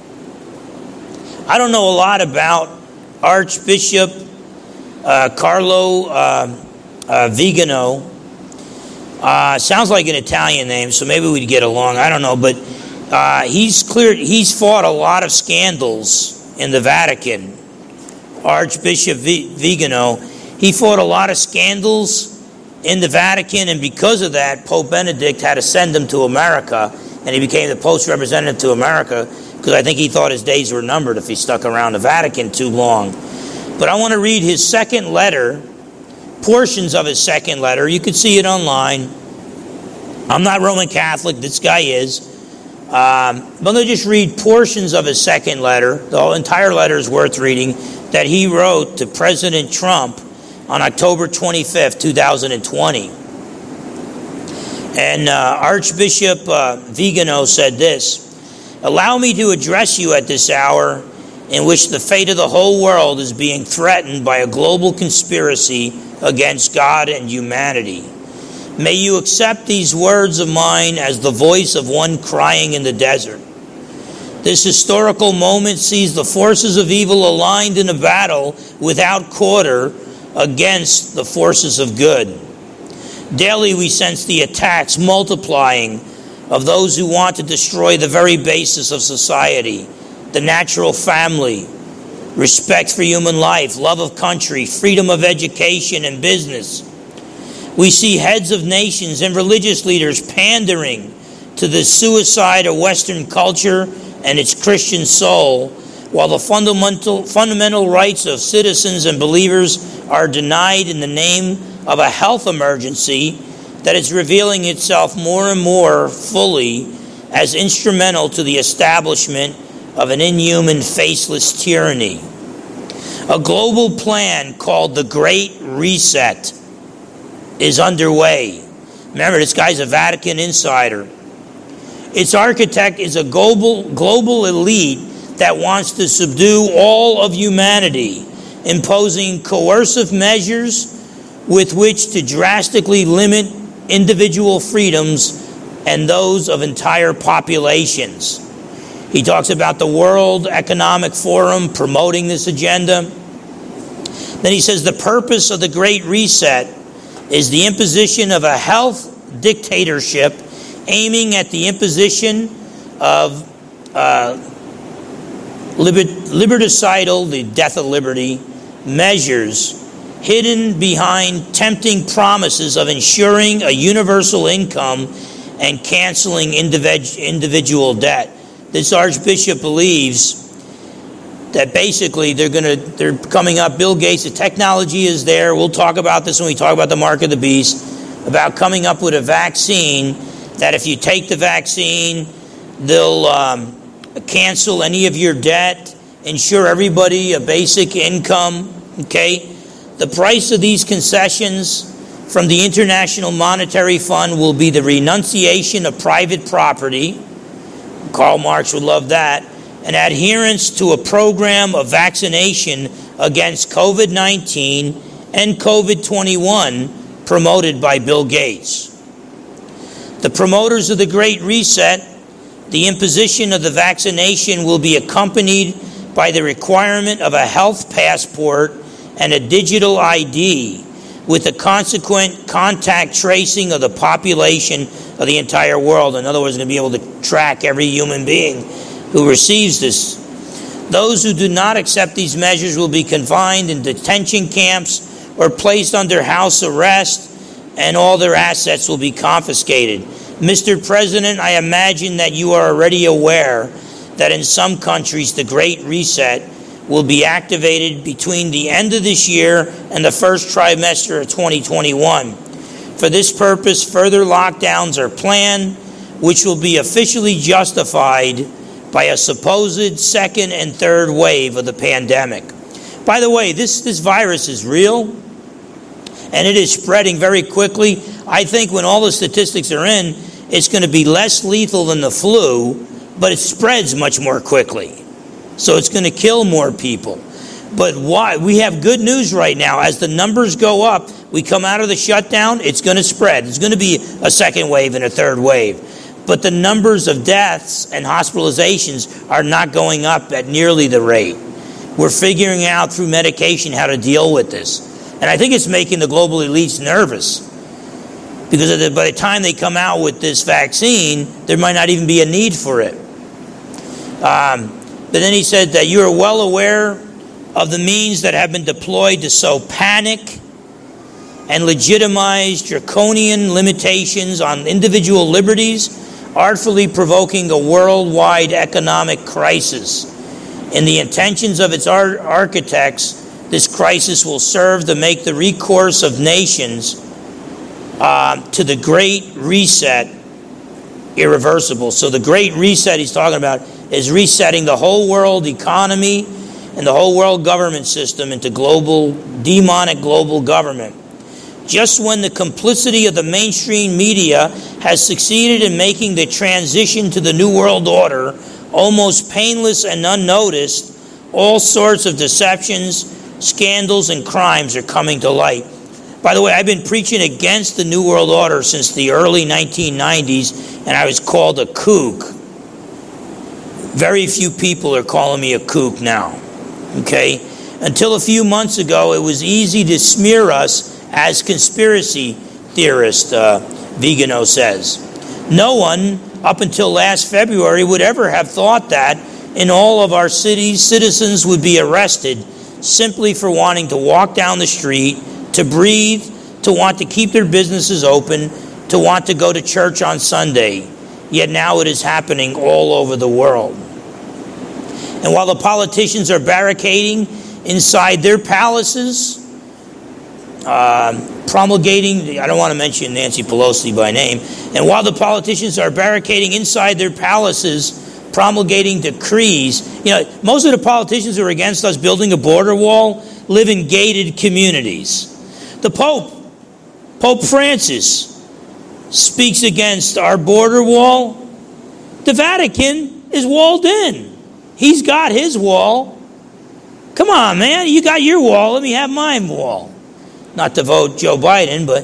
I don't know a lot about Archbishop Carlo Vigano. Sounds like an Italian name, so maybe we'd get along. I don't know, but he's fought a lot of scandals in the Vatican. Archbishop Vigano, he fought a lot of scandals in the Vatican, and because of that, Pope Benedict had to send him to America, and he became the Pope's representative to America, because I think he thought his days were numbered if he stuck around the Vatican too long. But I want to read his second letter, portions of his second letter. You can see it online. I'm not Roman Catholic, this guy is. But I'm going to just read portions of his second letter. The whole entire letter is worth reading, that he wrote to President Trump on October 25th, 2020. And Archbishop Vigano said this: "Allow me to address you at this hour in which the fate of the whole world is being threatened by a global conspiracy against God and humanity. May you accept these words of mine as the voice of one crying in the desert. This historical moment sees the forces of evil aligned in a battle without quarter against the forces of good. Daily we sense the attacks multiplying of those who want to destroy the very basis of society, the natural family, respect for human life, love of country, freedom of education and business. We see heads of nations and religious leaders pandering to the suicide of Western culture and its Christian soul, while the fundamental rights of citizens and believers are denied in the name of a health emergency that is revealing itself more and more fully as instrumental to the establishment of an inhuman, faceless tyranny. A global plan called the Great Reset is underway." Remember, this guy's a Vatican insider. "Its architect is a global elite that wants to subdue all of humanity, imposing coercive measures with which to drastically limit individual freedoms and those of entire populations." He talks about the World Economic Forum promoting this agenda. Then he says the purpose of the Great Reset is the imposition of a health dictatorship aiming at the imposition of liberticidal, the death of liberty, measures hidden behind tempting promises of ensuring a universal income and canceling individual debt. This archbishop believes that basically they're coming up, Bill Gates, the technology is there. We'll talk about this when we talk about the mark of the beast, about coming up with a vaccine that if you take the vaccine, they'll cancel any of your debt, ensure everybody a basic income, okay? The price of these concessions from the International Monetary Fund will be the renunciation of private property. Karl Marx would love that. And adherence to a program of vaccination against COVID-19 and COVID-21 promoted by Bill Gates. The promoters of the Great Reset, the imposition of the vaccination will be accompanied by the requirement of a health passport and a digital ID, with the consequent contact tracing of the population of the entire world. In other words, going to be able to track every human being who receives this. Those who do not accept these measures will be confined in detention camps or placed under house arrest, and all their assets will be confiscated. Mr. President, I imagine that you are already aware that in some countries the Great Reset will be activated between the end of this year and the first trimester of 2021. For this purpose, further lockdowns are planned, which will be officially justified by a supposed second and third wave of the pandemic. By the way, this virus is real, and it is spreading very quickly. I think when all the statistics are in, it's going to be less lethal than the flu, but it spreads much more quickly. So it's going to kill more people. But why? We have good news right now. As the numbers go up, we come out of the shutdown, it's going to spread. It's going to be a second wave and a third wave. but the numbers of deaths and hospitalizations are not going up at nearly the rate. We're figuring out through medication how to deal with this. And I think it's making the global elites nervous, because by the time they come out with this vaccine, there might not even be a need for it. But then he said that you are well aware of the means that have been deployed to sow panic and legitimize draconian limitations on individual liberties, artfully provoking a worldwide economic crisis. In the intentions of its architects, this crisis will serve to make the recourse of nations to the Great Reset irreversible. So the Great Reset he's talking about is resetting the whole world economy and the whole world government system into demonic global government. Just when the complicity of the mainstream media has succeeded in making the transition to the New World Order almost painless and unnoticed, all sorts of deceptions, scandals, and crimes are coming to light. By the way, I've been preaching against the New World Order since the early 1990s, and I was called a kook. Very few people are calling me a kook now, okay? Until a few months ago, it was easy to smear us as conspiracy theorists, Vigano says. No one, up until last February, would ever have thought that in all of our cities, citizens would be arrested simply for wanting to walk down the street, to breathe, to want to keep their businesses open, to want to go to church on Sunday. Yet now it is happening all over the world. And while the politicians are barricading inside their palaces, promulgating, I don't want to mention Nancy Pelosi by name, and while the politicians are barricading inside their palaces, promulgating decrees, most of the politicians who are against us building a border wall live in gated communities. The Pope Francis, speaks against our border wall. The Vatican is walled in. He's got his wall. Come on, man. You got your wall. Let me have my wall. Not to vote Joe Biden, but...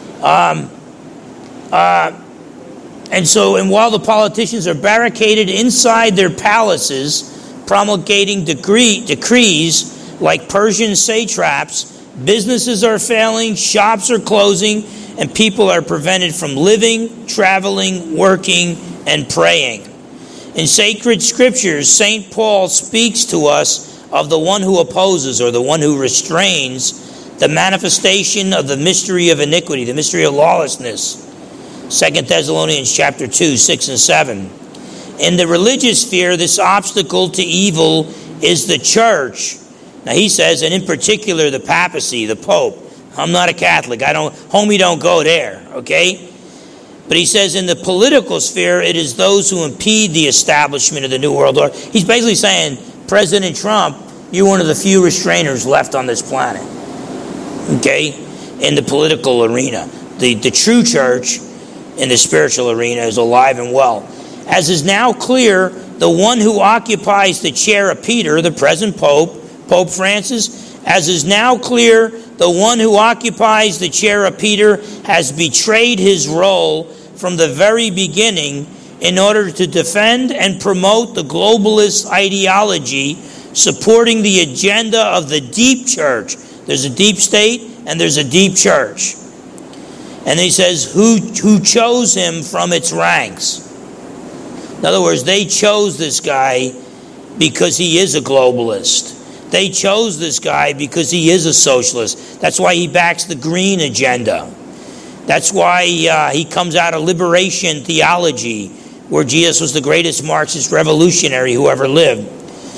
And while the politicians are barricaded inside their palaces, promulgating decrees like Persian satraps, businesses are failing, shops are closing, and people are prevented from living, traveling, working, and praying. In sacred scriptures, St. Paul speaks to us of the one who opposes, or the one who restrains, the manifestation of the mystery of iniquity, the mystery of lawlessness. 2 Thessalonians chapter 2, 6 and 7. In the religious sphere, this obstacle to evil is the church. Now he says, and in particular the papacy, the Pope. I'm not a Catholic. Homie, don't go there, okay? But he says in the political sphere, it is those who impede the establishment of the New World Order. He's basically saying, President Trump, you're one of the few restrainers left on this planet, okay, in the political arena. The true church in the spiritual arena is alive and well. As is now clear, the one who occupies the chair of Peter, the present Pope, Pope Francis, as is now clear, the one who occupies the chair of Peter has betrayed his role from the very beginning in order to defend and promote the globalist ideology supporting the agenda of the deep church. There's a deep state and there's a deep church. And he says, who chose him from its ranks. In other words, they chose this guy because he is a globalist. They chose this guy because he is a socialist. That's why he backs the green agenda. That's why he comes out of liberation theology, where Jesus was the greatest Marxist revolutionary who ever lived.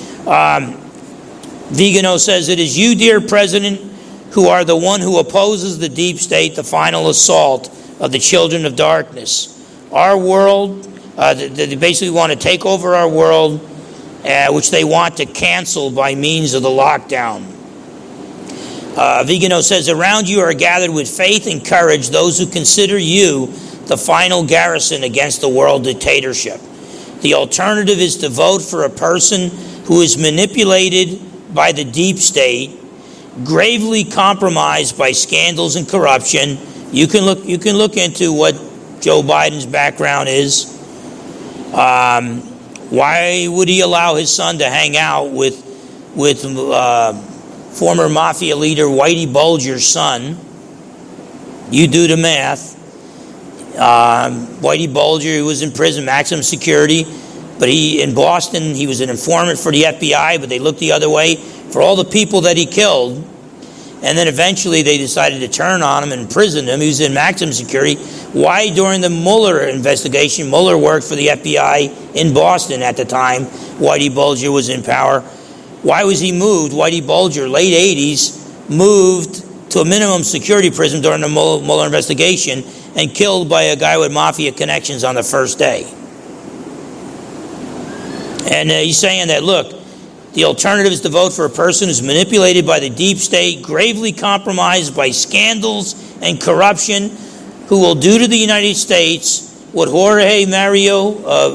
Vigano says, it is you, dear President, who are the one who opposes the deep state, the final assault of the children of darkness. Our world, they basically want to take over our world, which they want to cancel by means of the lockdown. Vigano says, around you are gathered with faith and courage those who consider you the final garrison against the world dictatorship. The alternative is to vote for a person who is manipulated by the deep state, gravely compromised by scandals and corruption. You can look into what Joe Biden's background is. Why would he allow his son to hang out with former mafia leader Whitey Bulger's son? You do the math. Whitey Bulger, who was in prison, maximum security, but in Boston, he was an informant for the FBI, but they looked the other way for all the people that he killed. And then eventually they decided to turn on him and imprison him. He was in maximum security. Why, during the Mueller investigation, Mueller worked for the FBI in Boston at the time, Whitey Bulger was in power. Why was he moved? Whitey Bulger, late 80s, moved to a minimum security prison during the Mueller investigation and killed by a guy with mafia connections on the first day. And he's saying that, look, the alternative is to vote for a person who's manipulated by the deep state, gravely compromised by scandals and corruption, who will do to the United States what Jorge Mario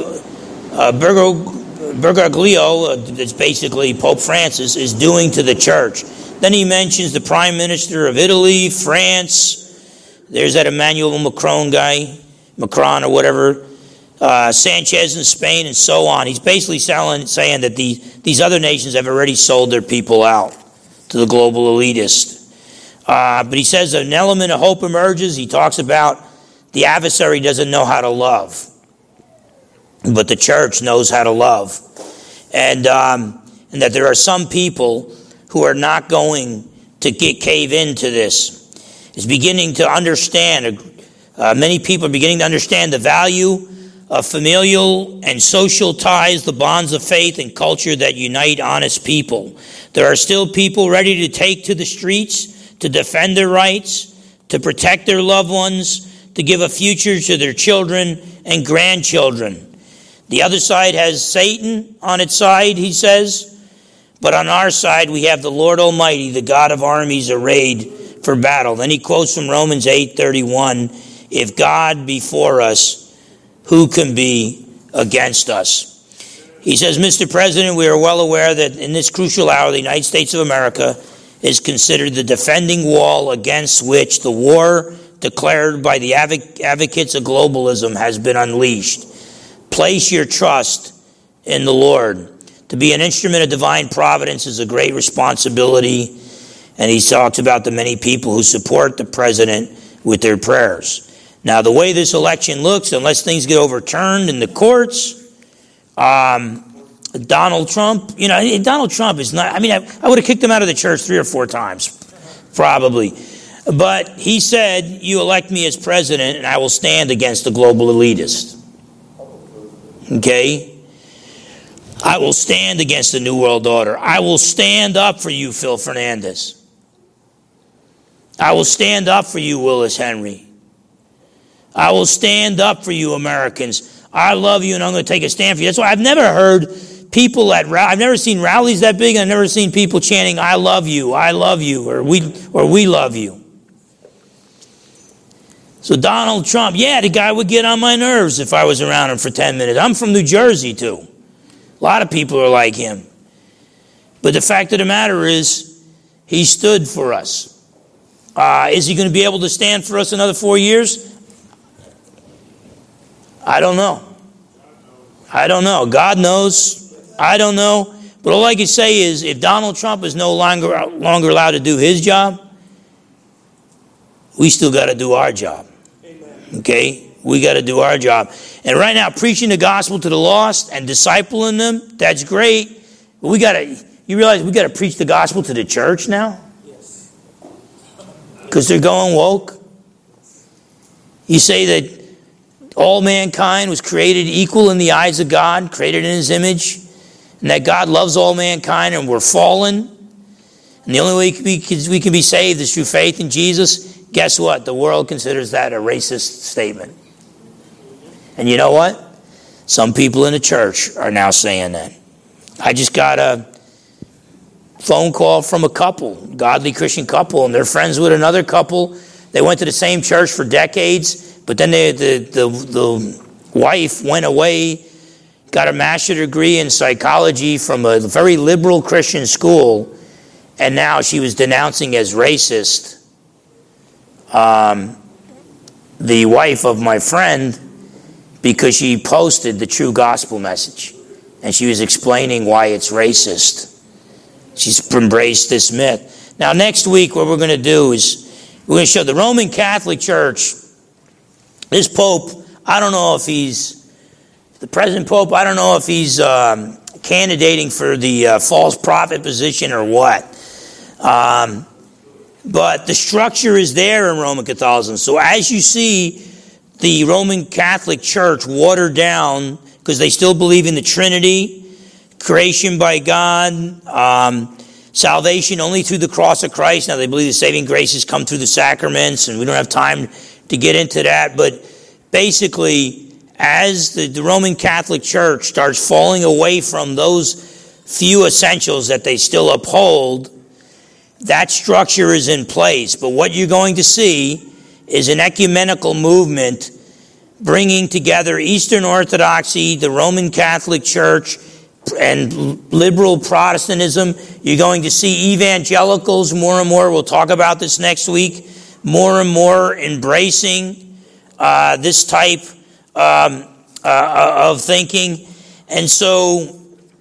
Bergoglio, that's basically Pope Francis, is doing to the church. Then he mentions the Prime Minister of Italy, France. There's that Emmanuel Macron guy, Macron or whatever. Sanchez in Spain, and so on. He's basically saying that these other nations have already sold their people out to the global elitist. But he says an element of hope emerges. He talks about the adversary doesn't know how to love, but the church knows how to love. And that there are some people who are not going to cave into this. It's beginning to understand, many people are beginning to understand the value of familial and social ties, the bonds of faith and culture that unite honest people. There are still people ready to take to the streets, to defend their rights, to protect their loved ones, to give a future to their children and grandchildren. The other side has Satan on its side, he says, but on our side we have the Lord Almighty, the God of armies, arrayed for battle. Then he quotes from Romans 8:31, if God be for us, who can be against us? He says, Mr. President, we are well aware that in this crucial hour, the United States of America is considered the defending wall against which the war declared by the advocates of globalism has been unleashed. Place your trust in the Lord. To be an instrument of divine providence is a great responsibility. And he talks about the many people who support the president with their prayers. Now, the way this election looks, unless things get overturned in the courts, Donald Trump, Donald Trump is not, I would have kicked him out of the church 3 or 4 times, probably. But he said, you elect me as president and I will stand against the global elitist. Okay? I will stand against the New World Order. I will stand up for you, Phil Fernandez. I will stand up for you, Willis Henry. I will stand up for you, Americans. I love you and I'm going to take a stand for you. That's why I've never heard people I've never seen rallies that big. I've never seen people chanting, I love you, or we love you. So Donald Trump, the guy would get on my nerves if I was around him for 10 minutes. I'm from New Jersey too. A lot of people are like him. But the fact of the matter is, he stood for us. Is he going to be able to stand for us another 4 years? I don't know. God knows. I don't know. But all I can say is, if Donald Trump is no longer allowed to do his job, we still got to do our job. Okay? We got to do our job. And right now, preaching the gospel to the lost and discipling them, that's great. But you realize we got to preach the gospel to the church now? Yes. Because they're going woke. You say that all mankind was created equal in the eyes of God, created in his image, and that God loves all mankind and we're fallen. And the only way we can be saved is through faith in Jesus. Guess what? The world considers that a racist statement. And you know what? Some people in the church are now saying that. I just got a phone call from a couple, godly Christian couple, and they're friends with another couple. They went to the same church for decades. But then the wife went away, got a master's degree in psychology from a very liberal Christian school, and now she was denouncing as racist the wife of my friend because she posted the true gospel message. And she was explaining why it's racist. She's embraced this myth. Now, next week, what we're going to do is we're going to show the Roman Catholic Church. This Pope, I don't know if he's the present Pope. I don't know if he's candidating for the false prophet position or what. But the structure is there in Roman Catholicism. So as you see the Roman Catholic Church watered down, because they still believe in the Trinity, creation by God, salvation only through the cross of Christ. Now they believe the saving graces come through the sacraments, and we don't have time to get into that. But basically, as the Roman Catholic Church starts falling away from those few essentials that they still uphold, that structure is in place. But what you're going to see is an ecumenical movement bringing together Eastern Orthodoxy, the Roman Catholic Church, and liberal Protestantism. You're going to see evangelicals more and more. We'll talk about this next week. More and more embracing this type of thinking. And so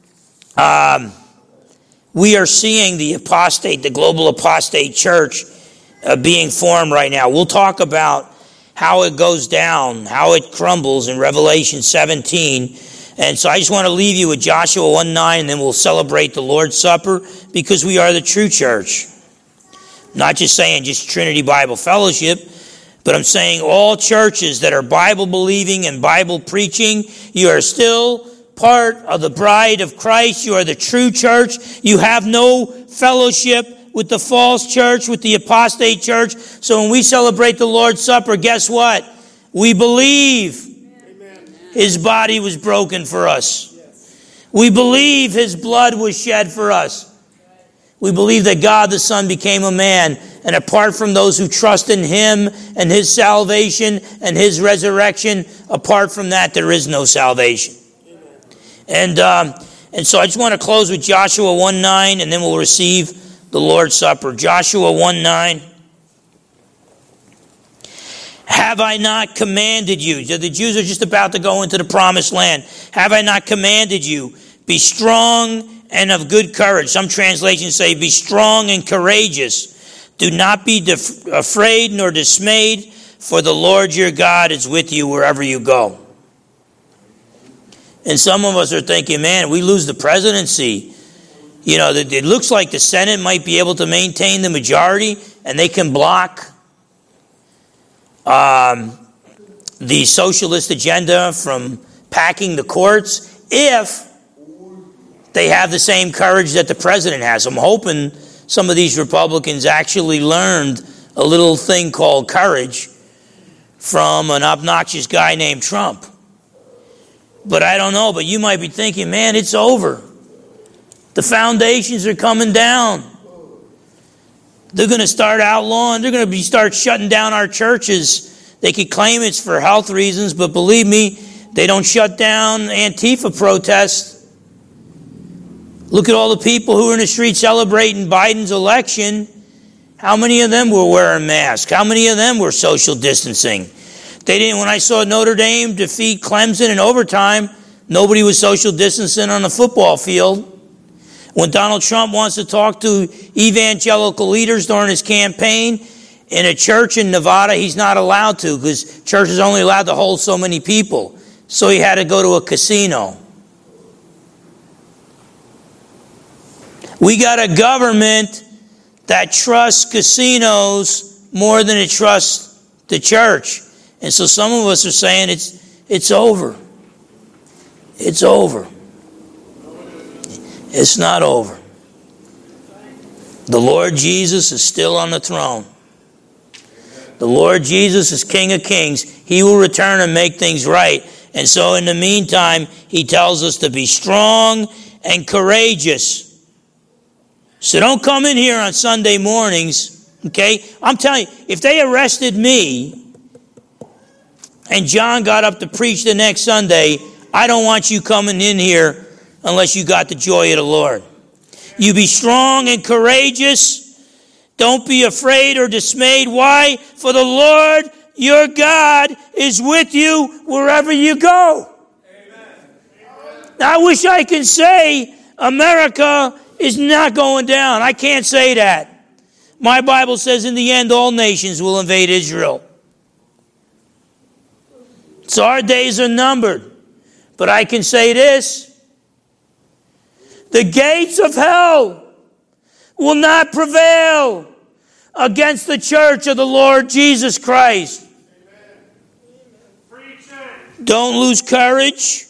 we are seeing the apostate, the global apostate church being formed right now. We'll talk about how it goes down, how it crumbles in Revelation 17. And so I just want to leave you with Joshua 1:9, and then we'll celebrate the Lord's Supper, because we are the true church. Not just saying just Trinity Bible Fellowship, but I'm saying all churches that are Bible believing and Bible preaching, you are still part of the bride of Christ. You are the true church. You have no fellowship with the false church, with the apostate church. So when we celebrate the Lord's Supper, guess what? We believe his body was broken for us. We believe his blood was shed for us. We believe that God the Son became a man, and apart from those who trust in him and his salvation and his resurrection, apart from that, there is no salvation. And so I just want to close with Joshua 1:9, and then we'll receive the Lord's Supper. Joshua 1:9. Have I not commanded you? The Jews are just about to go into the promised land. Have I not commanded you? Be strong and of good courage. Some translations say, be strong and courageous. Do not be afraid nor dismayed, for the Lord your God is with you wherever you go. And some of us are thinking, man, we lose the presidency. You know, it looks like the Senate might be able to maintain the majority, and they can block the socialist agenda from packing the courts if they have the same courage that the president has. I'm hoping some of these Republicans actually learned a little thing called courage from an obnoxious guy named Trump. But I don't know, but you might be thinking, man, it's over. The foundations are coming down. They're going to start outlawing. They're going to start shutting down our churches. They could claim it's for health reasons, but believe me, they don't shut down Antifa protests. Look at all the people who are in the street celebrating Biden's election. How many of them were wearing masks? How many of them were social distancing? They didn't. When I saw Notre Dame defeat Clemson in overtime, nobody was social distancing on the football field. When Donald Trump wants to talk to evangelical leaders during his campaign in a church in Nevada, he's not allowed to, because church is only allowed to hold so many people. So he had to go to a casino. We got a government that trusts casinos more than it trusts the church. And so some of us are saying it's over. It's over. It's not over. The Lord Jesus is still on the throne. The Lord Jesus is King of Kings. He will return and make things right. And so in the meantime, he tells us to be strong and courageous. So don't come in here on Sunday mornings, okay? I'm telling you, if they arrested me and John got up to preach the next Sunday, I don't want you coming in here unless you got the joy of the Lord. You be strong and courageous. Don't be afraid or dismayed. Why? For the Lord your God is with you wherever you go. Now, I wish I could say America is not going down. I can't say that. My Bible says in the end, all nations will invade Israel. So our days are numbered. But I can say this: the gates of hell will not prevail against the church of the Lord Jesus Christ. Don't lose courage.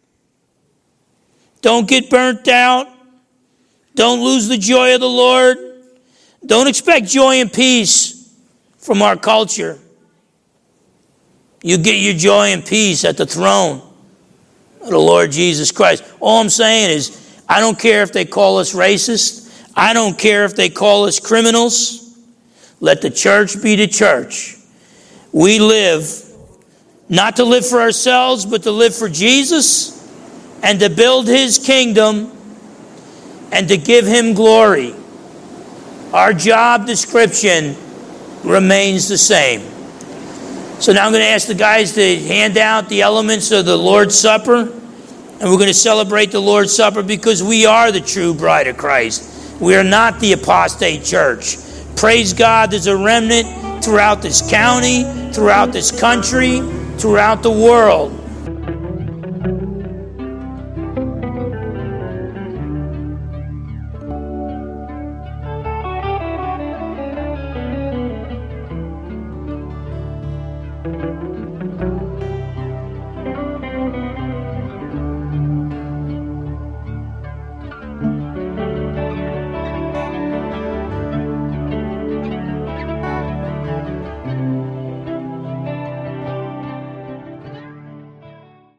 Don't get burnt out. Don't lose the joy of the Lord. Don't expect joy and peace from our culture. You get your joy and peace at the throne of the Lord Jesus Christ. All I'm saying is, I don't care if they call us racist. I don't care if they call us criminals. Let the church be the church. We live not to live for ourselves, but to live for Jesus and to build his kingdom and to give him glory. Our job description remains the same. So now I'm going to ask the guys to hand out the elements of the Lord's Supper. And we're going to celebrate the Lord's Supper because we are the true bride of Christ. We are not the apostate church. Praise God, there's a remnant throughout this county, throughout this country, throughout the world